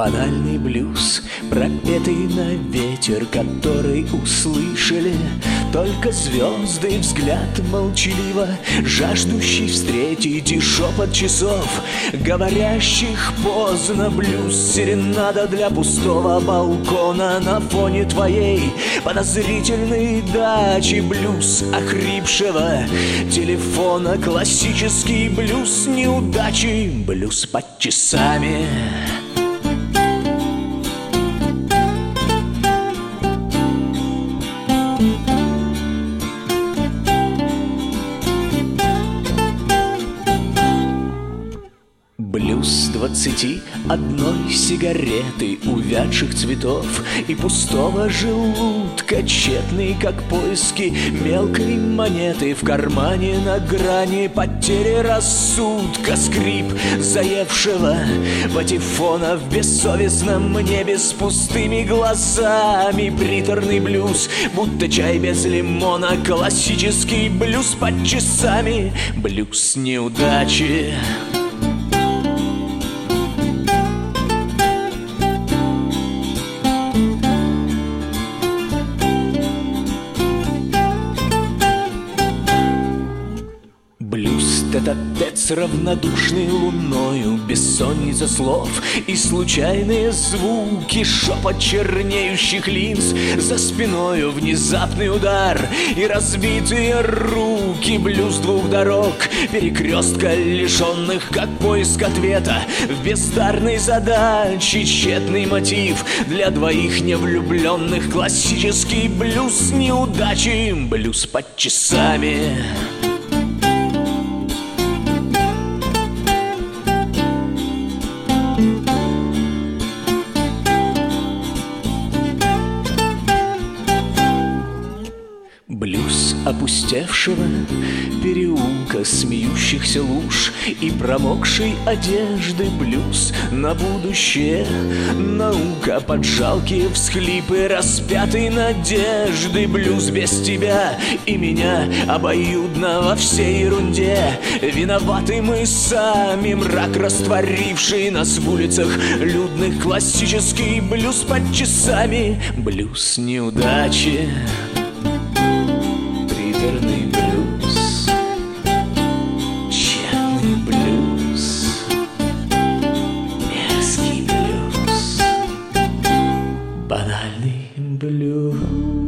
Банальный блюз, пропетый на ветер, который услышали только звезды. Взгляд молчаливо жаждущий встретить и шепот часов, говорящих поздно. Блюз, серенада для пустого балкона на фоне твоей подозрительной дачи. Блюз охрипшего телефона, классический блюз неудачи. Блюз под часами. Блюз 21 сигареты, увядших цветов и пустого желудка, тщетный, как поиски мелкой монеты в кармане на грани потери рассудка. Скрип заевшего патефона в бессовестном небе с пустыми глазами. Приторный блюз, будто чай без лимона, классический блюз под часами. Блюз неудачи. Блюз тет-а-тет с равнодушной луною, бессонница слов и случайные звуки, шепот чернеющих линз за спиною, внезапный удар и разбитые руки. Блюз двух дорог, перекрестка лишенных, как поиск ответа в бездарной задаче, тщетный мотив для двоих невлюбленных, классический блюз неудачи. Блюз под часами. Блюз опустевшего переулка, смеющихся луж и промокшей одежды. Блюз на будущее, наука под жалкие всхлипы распятой надежды. Блюз без тебя и меня обоюдно во всей ерунде. Виноваты мы сами, мрак, растворивший нас в улицах людных. Классический блюз под часами. Блюз неудачи. Приторный блюз, тщетный блюз, мерзкий блюз, банальный блюз.